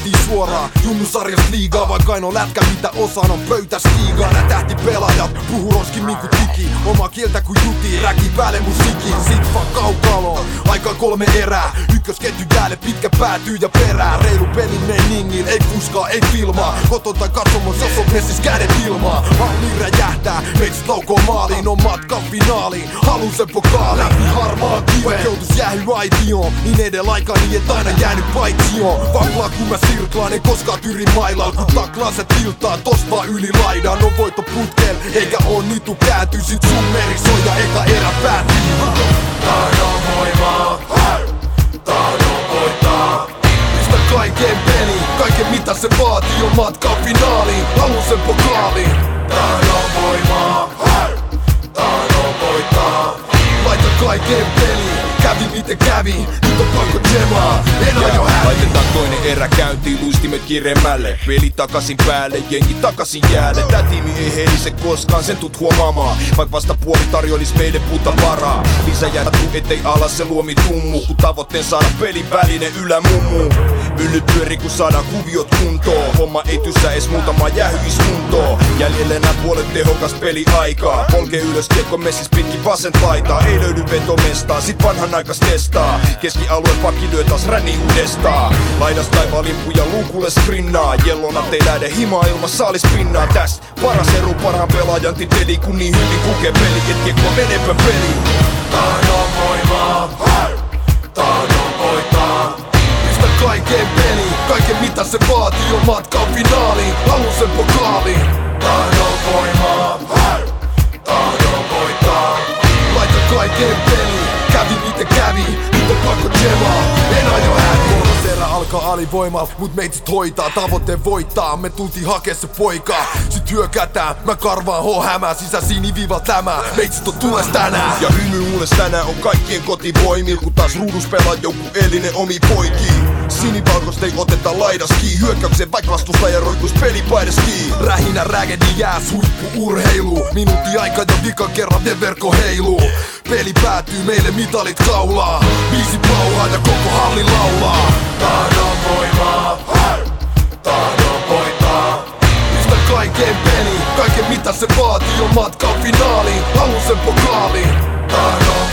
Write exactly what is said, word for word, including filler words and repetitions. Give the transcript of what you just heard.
lähettiin suoraan junnusarjasta liigaa, vaikka ainoa lätkä mitä osaan on pöytästiigaa. Nää tähtipelaajat puhuu roskimmin kuin tiki, omaa kieltä kuin juti, räki päälle musiikin. Sit vaan kaukaloon, aikaa kolme erää, ykkösketju jäälle, pitkä päätyy ja perää. Reilu pelin meiningin, ei fuskaa, ei filmaa, koton tai katsomassa jos on messis kädet ilmaa. Halli räjähtää, meitsit laukoo maaliin, on matkan finaaliin, halun sen pokaaliin. Läpi harmaan kiven, vaikeutus jäähy aitioon, niin edellä aikaa niin et aina jäänyt paitsioon. Vaklaa kun mä sirklaan, en koskaan tyri mailaa, kun taklaan se tiltaa, tosta vaan yli laidaan. On voitto putkel, eikä oo nitu kääntyy, sit sun meri soi ja eka erä päättyy. Tahdon voimaa, tahdon voittaa. Pistä kaiken peli, kaiken mitä se vaatii on matkaan finaaliin, halun sen pokaaliin. Tahdon voimaa, tahdon voittaa. Laita kaiken peli, kävi miten kävi, nyt on pakko tsemaa, en aio häviä. Laitetaan toinen erä käyntiin, luistimet kiremmälle. Peli takaisin päälle, jengi takaisin jäälle. Tää tiimi ei herise koskaan, sen tuut huomaamaan. Vaik vasta puoli tarjoilis meille puuta varaa. Lisä jättu ettei alas se luomi tummu, kun tavoitteen saada pelin väline ylämummu. Myllyt pyöri kun saadaan kuviot kuntoon. Homma ei tyssää ees muutama jähyismuntoo. Jäljelle nää puolet tehokas peli aikaa. Polke ylös kiekko messis pitkin vasent laitaa. Ei löydy vetomestaa, sit vanhan aikas testaa. Keskialueen pakki lyö taas ränni uudestaan. Laidas taivaan limppuja luukulle sprinnaa. Jellonat ei lähde himaa ilman saalis pinnaa. Täs paras eru parhaan pelaajan titeli, kun niin hyvin kukee peli, et kiekko menepä peli. Tahdon voimaa, tahdon voittaa. Pistä kaiken peli, kaiken mitä se vaatii on matkaan finaaliin, halun sen pokaaliin. Tahdon voimaa, tahdon voittaa. Laita kaiken peli, kävi miten kävi, nyt on pakko tsemaa, en aio häviä. Kolmas erä alkaa alivoimalla, mut meitsit hoitaa, tavoitteen voittaa, me tultiin hakee se poikaa. Sit hyökätään, mä karvaan H-hämää, sisä siniviivalta lämää, meitsit on tules tänään. Ja hymy ules tänään on kaikkien kotivoimil, kun taas ruudus pelaa joku elinen omi poikiin. Sinivalkoista ei oteta laidaskiin, hyökkäyksen vaik vastustaja roikkuis pelipaidassa kiinni. Rähinä rägedi jääs huippu-urheilu, minuutti aika ja vikan kerran ne verkko heiluu. Peli päätyy meille mitalit kaulaa, biisi pauhaa ja koko halli laulaa. Tahdon voimaa, tahdon voittaa. Pistä kaiken peli, kaiken mitä se vaatii on matkaan finaaliin, halun sen pokaaliin. Tahdon